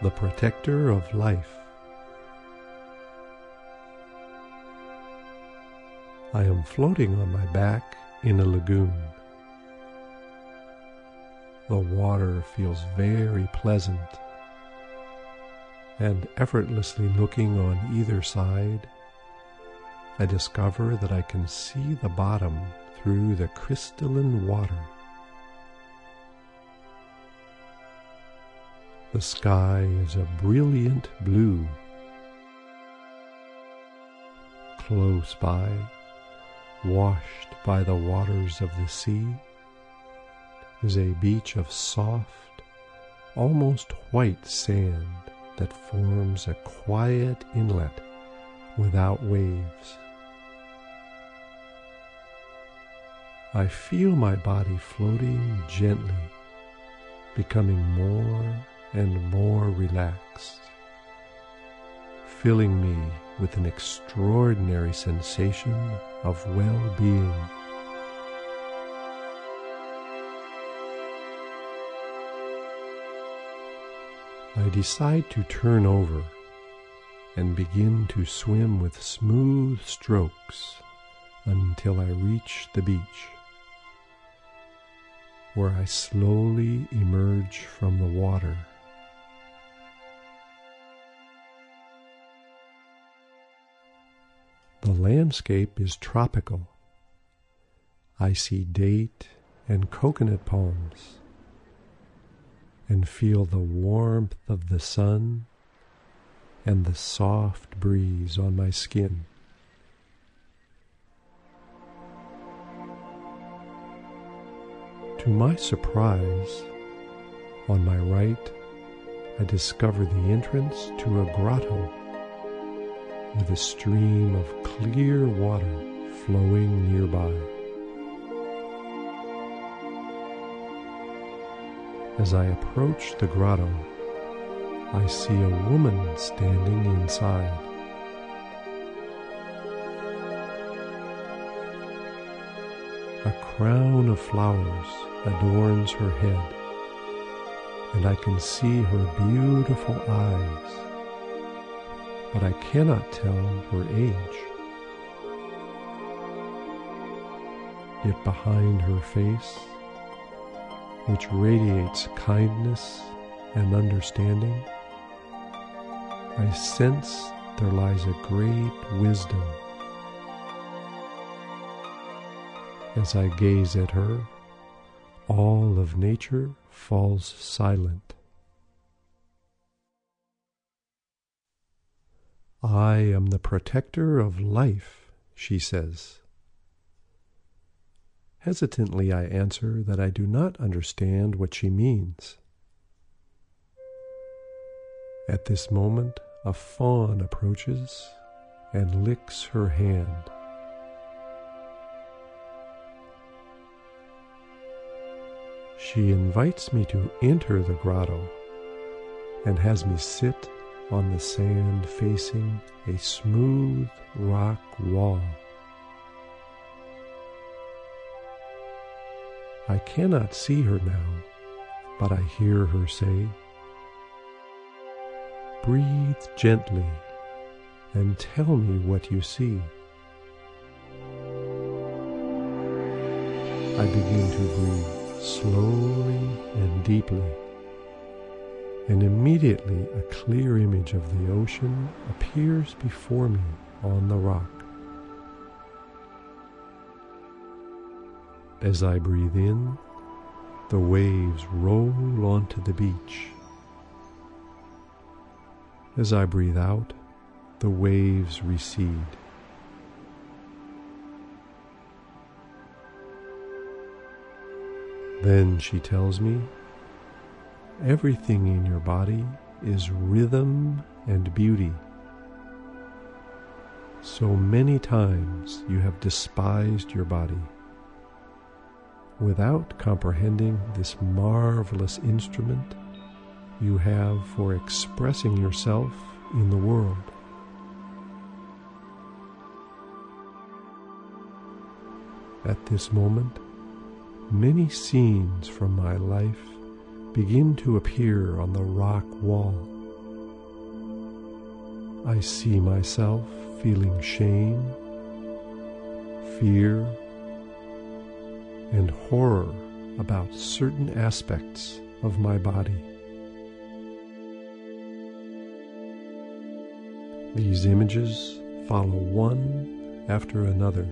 the protector of life. I am floating on my back in a lagoon. The water feels very pleasant, and effortlessly looking on either side, I discover that I can see the bottom through the crystalline water. The sky is a brilliant blue. Close by, washed by the waters of the sea, is a beach of soft, almost white sand that forms a quiet inlet without waves. I feel my body floating gently, becoming more and more relaxed, filling me with an extraordinary sensation of well-being. I decide to turn over and begin to swim with smooth strokes until I reach the beach, where I slowly emerge from the water. The landscape is tropical. I see date and coconut palms and feel the warmth of the sun and the soft breeze on my skin. To my surprise, on my right, I discover the entrance to a grotto with a stream of clear water flowing nearby. As I approach the grotto, I see a woman standing inside. A crown of flowers adorns her head, and I can see her beautiful eyes, but I cannot tell her age. Yet behind her face, which radiates kindness and understanding, I sense there lies a great wisdom. As I gaze at her, all of nature falls silent. I am the protector of life, she says. Hesitantly I answer that I do not understand what she means. At this moment, a fawn approaches and licks her hand. She invites me to enter the grotto and has me sit on the sand facing a smooth rock wall. I cannot see her now, but I hear her say, "Breathe gently and tell me what you see." I begin to breathe slowly and deeply, and immediately a clear image of the ocean appears before me on the rock. As I breathe in, the waves roll onto the beach. As I breathe out, the waves recede. Then she tells me, everything in your body is rhythm and beauty. So many times you have despised your body. Without comprehending this marvelous instrument you have for expressing yourself in the world. At this moment, many scenes from my life begin to appear on the rock wall. I see myself feeling shame, fear, and horror about certain aspects of my body. These images follow one after another.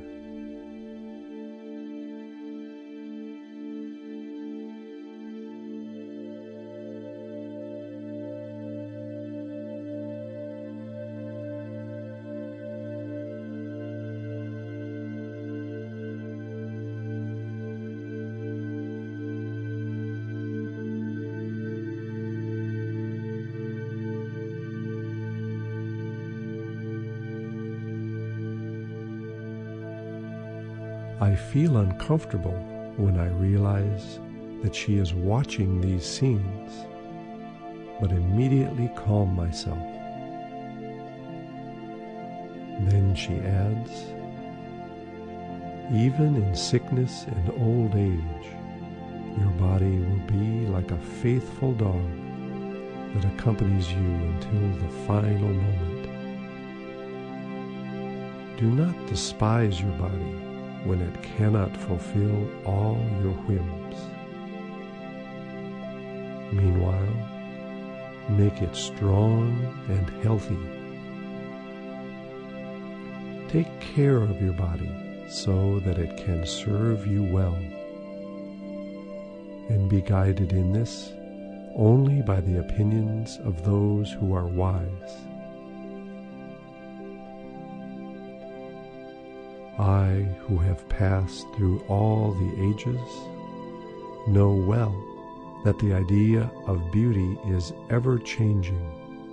I feel uncomfortable when I realize that she is watching these scenes, but immediately calm myself. Then she adds, even in sickness and old age, your body will be like a faithful dog that accompanies you until the final moment. Do not despise your body when it cannot fulfill all your whims. Meanwhile, make it strong and healthy. Take care of your body so that it can serve you well, and be guided in this only by the opinions of those who are wise. I, who have passed through all the ages, know well that the idea of beauty is ever changing.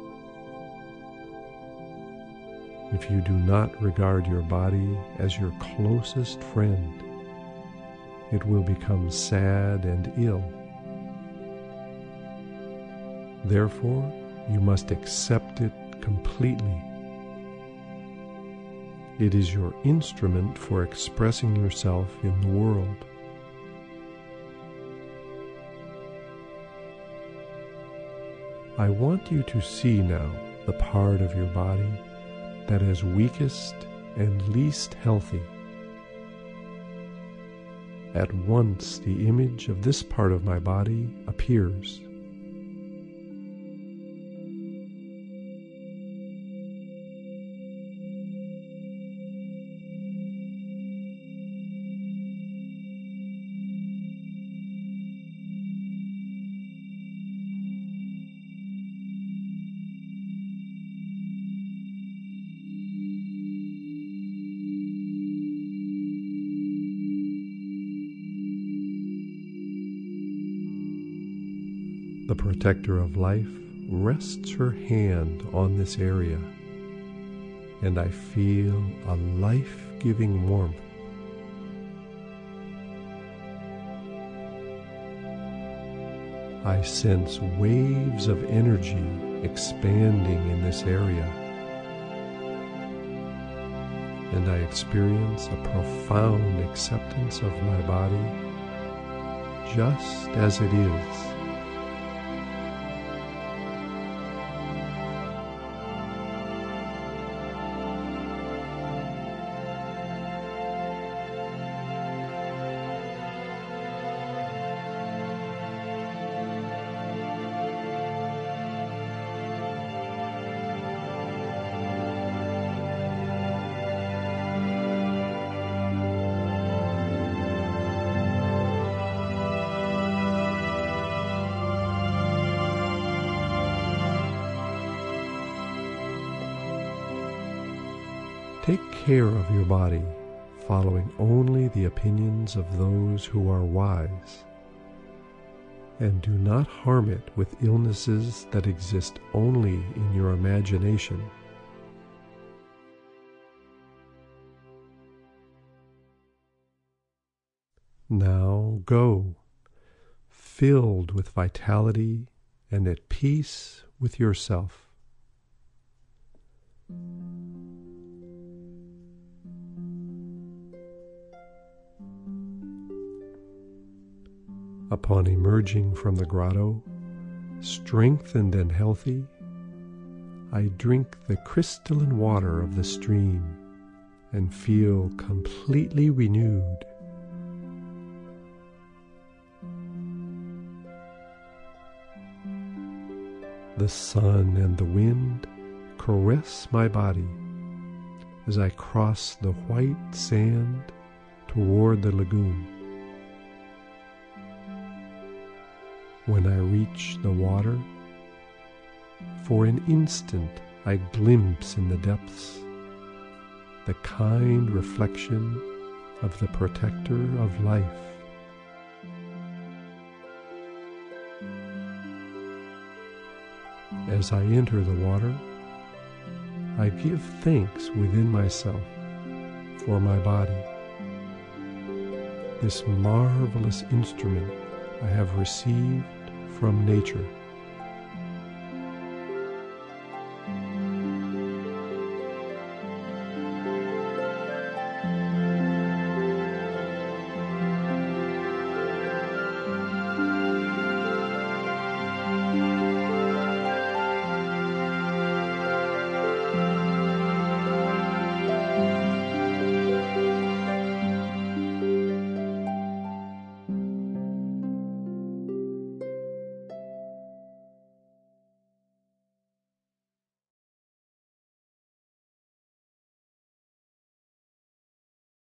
If you do not regard your body as your closest friend, it will become sad and ill. Therefore, you must accept it completely. It is your instrument for expressing yourself in the world. I want you to see now the part of your body that is weakest and least healthy. At once the image of this part of my body appears. The protector of life rests her hand on this area, and I feel a life-giving warmth. I sense waves of energy expanding in this area, and I experience a profound acceptance of my body just as it is. Take care of your body, following only the opinions of those who are wise, and do not harm it with illnesses that exist only in your imagination. Now go, filled with vitality and at peace with yourself. Upon emerging from the grotto, strengthened and healthy, I drink the crystalline water of the stream and feel completely renewed. The sun and the wind caress my body as I cross the white sand toward the lagoon. When I reach the water, for an instant I glimpse in the depths the kind reflection of the protector of life. As I enter the water, I give thanks within myself for my body, this marvelous instrument I have received from nature.